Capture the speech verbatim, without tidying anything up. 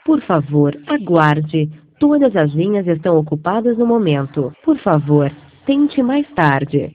Por favor, aguarde. Todas as linhas estão ocupadas no momento. Por favor, tente mais tarde.